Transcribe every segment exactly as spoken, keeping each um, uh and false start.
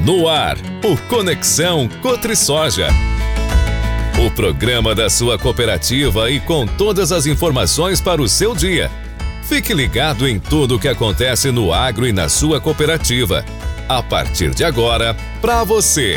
No ar, o Conexão CotriSoja. O programa da sua cooperativa e com todas as informações para o seu dia. Fique ligado em tudo o que acontece no agro e na sua cooperativa. A partir de agora, para você.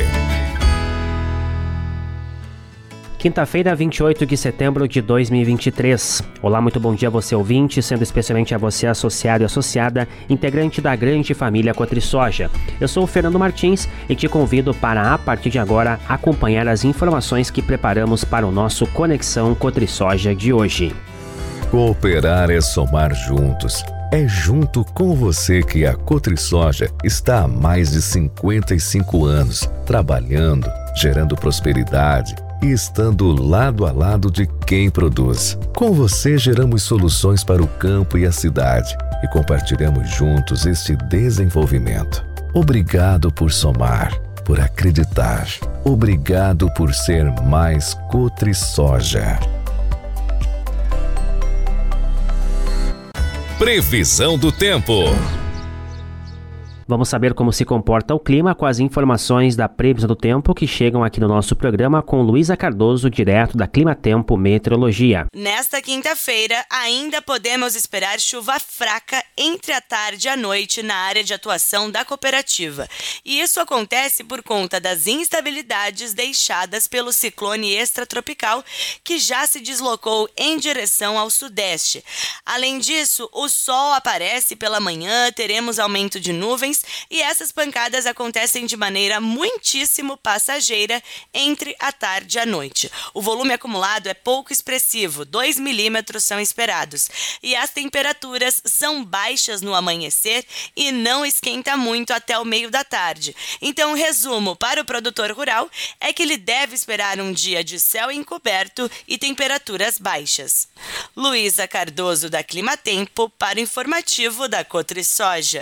Quinta-feira, vinte e oito de setembro de dois mil e vinte e três. Olá, muito bom dia a você ouvinte, sendo especialmente a você associado e associada, integrante da grande família CotriSoja. Eu sou o Fernando Martins e te convido para, a partir de agora, acompanhar as informações que preparamos para o nosso Conexão CotriSoja de hoje. Cooperar é somar juntos. É junto com você que a CotriSoja está há mais de cinquenta e cinco anos, trabalhando, gerando prosperidade e estando lado a lado de quem produz. Com você geramos soluções para o campo e a cidade e compartilhamos juntos este desenvolvimento. Obrigado por somar, por acreditar. Obrigado por ser mais CotriSoja. Previsão do tempo. Vamos saber como se comporta o clima com as informações da previsão do tempo que chegam aqui no nosso programa com Luísa Cardoso, direto da Climatempo Meteorologia. Nesta quinta-feira, ainda podemos esperar chuva fraca entre a tarde e a noite na área de atuação da cooperativa. E isso acontece por conta das instabilidades deixadas pelo ciclone extratropical que já se deslocou em direção ao sudeste. Além disso, o sol aparece pela manhã, teremos aumento de nuvens e essas pancadas acontecem de maneira muitíssimo passageira entre a tarde e a noite. O volume acumulado é pouco expressivo, dois milímetros são esperados. E as temperaturas são baixas no amanhecer e não esquenta muito até o meio da tarde. Então, o resumo para o produtor rural é que ele deve esperar um dia de céu encoberto e temperaturas baixas. Luísa Cardoso, da Climatempo, para o informativo da CotriSoja.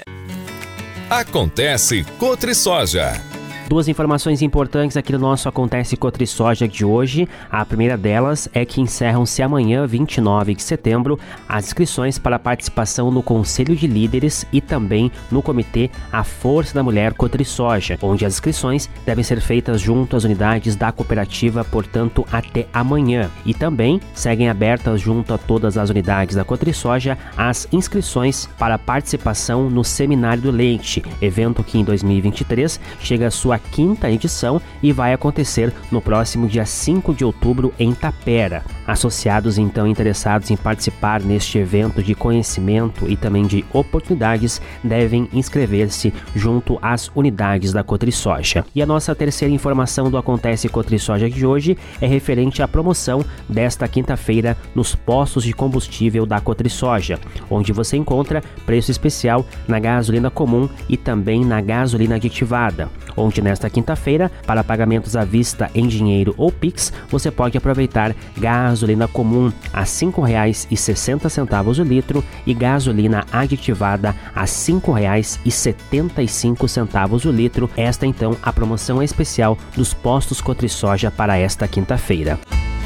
Acontece CotriSoja. Duas informações importantes aqui no nosso Acontece CotriSoja de hoje. A primeira delas é que encerram-se amanhã, vinte e nove de setembro, as inscrições para participação no Conselho de Líderes e também no Comitê A Força da Mulher CotriSoja, onde as inscrições devem ser feitas junto às unidades da cooperativa, portanto, até amanhã. E também seguem abertas junto a todas as unidades da CotriSoja as inscrições para participação no Seminário do Leite, evento que em dois mil e vinte e três chega à sua quinta edição e vai acontecer no próximo dia cinco de outubro em Tapera. Associados então interessados em participar neste evento de conhecimento e também de oportunidades devem inscrever-se junto às unidades da CotriSoja. E a nossa terceira informação do Acontece CotriSoja de hoje é referente à promoção desta quinta-feira nos postos de combustível da CotriSoja, onde você encontra preço especial na gasolina comum e também na gasolina aditivada, onde nesta quinta-feira, para pagamentos à vista em dinheiro ou Pix, você pode aproveitar gasolina comum a cinco reais e sessenta centavos o litro e gasolina aditivada a cinco reais e setenta e cinco centavos o litro. Esta então a promoção especial dos postos CotriSoja para esta quinta-feira.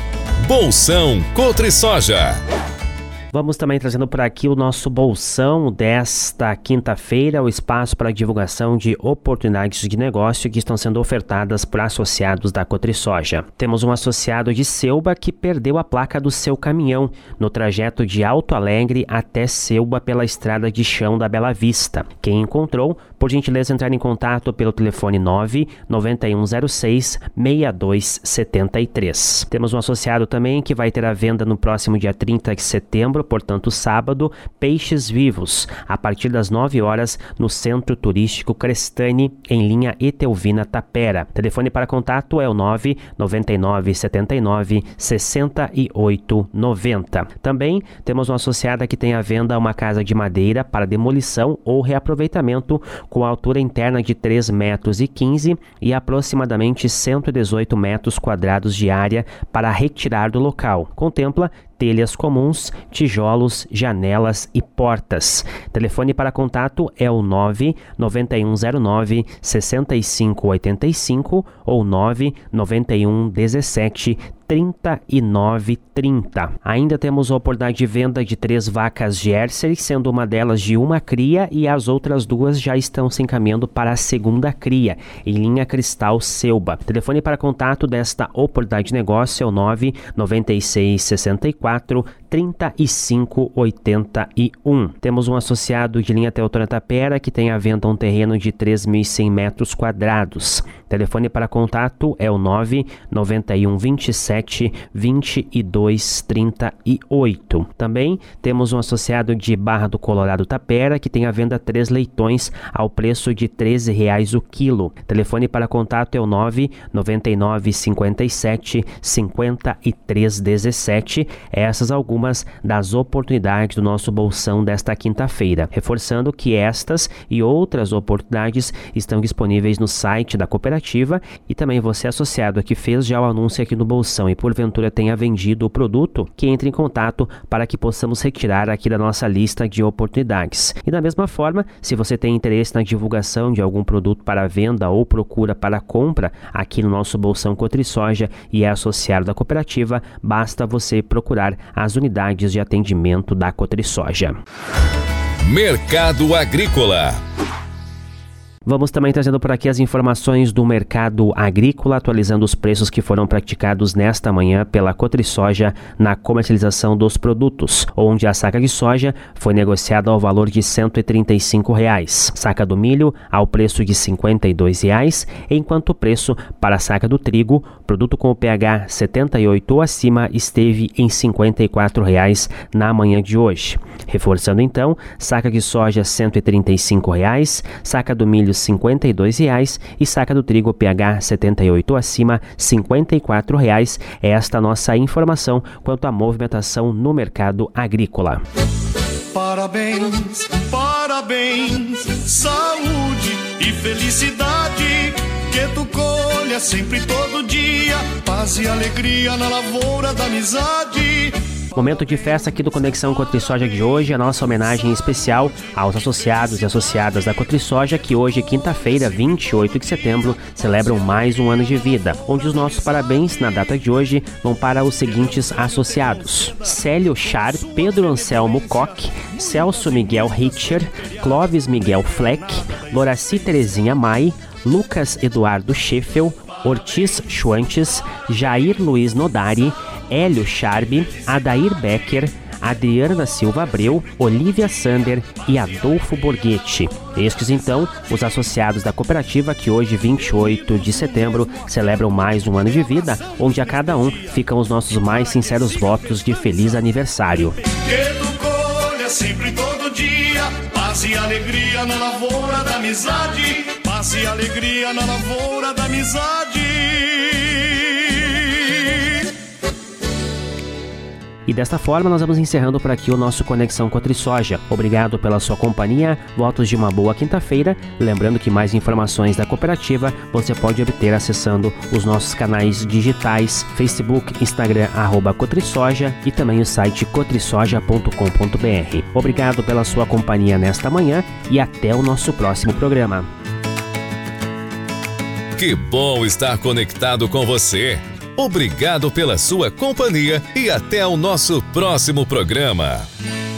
Bolsão CotriSoja. Vamos também trazendo por aqui o nosso bolsão desta quinta-feira, o espaço para divulgação de oportunidades de negócio que estão sendo ofertadas por associados da CotriSoja. Temos um associado de Selba que perdeu a placa do seu caminhão no trajeto de Alto Alegre até Selba pela estrada de chão da Bela Vista. Quem encontrou, por gentileza, entrar em contato pelo telefone nove nove um zero seis seis dois sete três. Temos um associado também que vai ter a venda no próximo dia trinta de setembro, portanto sábado, peixes vivos, a partir das nove horas no Centro Turístico Crestani, em linha Etelvina Tapera. Telefone para contato é o nove nove nove sete nove seis oito nove zero. Também temos uma associada que tem à venda uma casa de madeira para demolição ou reaproveitamento com altura interna de três metros e quinze e aproximadamente cento e dezoito metros quadrados de área para retirar do local. Contempla telhas comuns, tijolos, janelas e portas. Telefone para contato é o nove nove um zero nove seis cinco oito cinco ou nove nove um um sete trinta e nove trinta. Ainda temos a oportunidade de venda de três vacas Jersey, sendo uma delas de uma cria e as outras duas já estão se encaminhando para a segunda cria, em linha Cristal Selba. Telefone para contato desta oportunidade de negócio é o nove nove seis seis quatro trinta e cinco oitenta e um. Temos um associado de linha Teotônia Tapera que tem à venda um terreno de três mil e cem metros quadrados. Telefone para contato é o nove nove um vinte e sete vinte e dois trinta e oito. Também temos um associado de Barra do Colorado Tapera que tem à venda três leitões ao preço de treze reais o quilo. Telefone para contato é o nove nove nove cinquenta e sete cinquenta e três dezessete. Essas algumas das oportunidades do nosso bolsão desta quinta-feira. Reforçando que estas e outras oportunidades estão disponíveis no site da cooperativa e também você associado que fez já o anúncio aqui no bolsão e porventura tenha vendido o produto, que entre em contato para que possamos retirar aqui da nossa lista de oportunidades. E da mesma forma, se você tem interesse na divulgação de algum produto para venda ou procura para compra aqui no nosso bolsão CotriSoja e é associado da cooperativa, basta você procurar as unidades de atendimento da CotriSoja. Mercado Agrícola. Vamos também trazendo por aqui as informações do mercado agrícola, atualizando os preços que foram praticados nesta manhã pela CotriSoja na comercialização dos produtos, onde a saca de soja foi negociada ao valor de cento e trinta e cinco reais, saca do milho ao preço de cinquenta e dois reais, enquanto o preço para a saca do trigo, produto com o pH setenta e oito ou acima, esteve em cinquenta e quatro reais na manhã de hoje. Reforçando então, saca de soja cento e trinta e cinco reais, saca do milho cinquenta e dois reais e saca do trigo pH setenta e oito ou acima cinquenta e quatro reais. É esta nossa informação quanto à movimentação no mercado agrícola. Parabéns, parabéns, saúde e felicidade, que tu colha sempre todo dia, paz e alegria na lavoura da amizade. Momento de festa aqui do Conexão CotriSoja de hoje, a nossa homenagem especial aos associados e associadas da CotriSoja que hoje, quinta-feira, vinte e oito de setembro, celebram mais um ano de vida, onde os nossos parabéns na data de hoje vão para os seguintes associados: Célio Char, Pedro Anselmo Koch, Celso Miguel Richer, Clóvis Miguel Fleck, Loraci Terezinha Mai, Lucas Eduardo Scheffel, Ortiz Schwantes, Jair Luiz Nodari, Hélio Charbi, Adair Becker, Adriana Silva Abreu, Olivia Sander e Adolfo Borghetti. Estes, então, os associados da cooperativa que hoje, vinte e oito de setembro, celebram mais um ano de vida, onde a cada um ficam os nossos mais sinceros votos de feliz aniversário. Que tu colha sempre todo dia, paz e alegria na lavoura da amizade, paz e alegria na lavoura da amizade. E desta forma nós vamos encerrando por aqui o nosso Conexão CotriSoja. Obrigado pela sua companhia, votos de uma boa quinta-feira. Lembrando que mais informações da cooperativa você pode obter acessando os nossos canais digitais, Facebook, Instagram, arroba CotriSoja e também o site cotrisoja ponto com ponto br. Obrigado pela sua companhia nesta manhã e até o nosso próximo programa. Que bom estar conectado com você. Obrigado pela sua companhia e até o nosso próximo programa.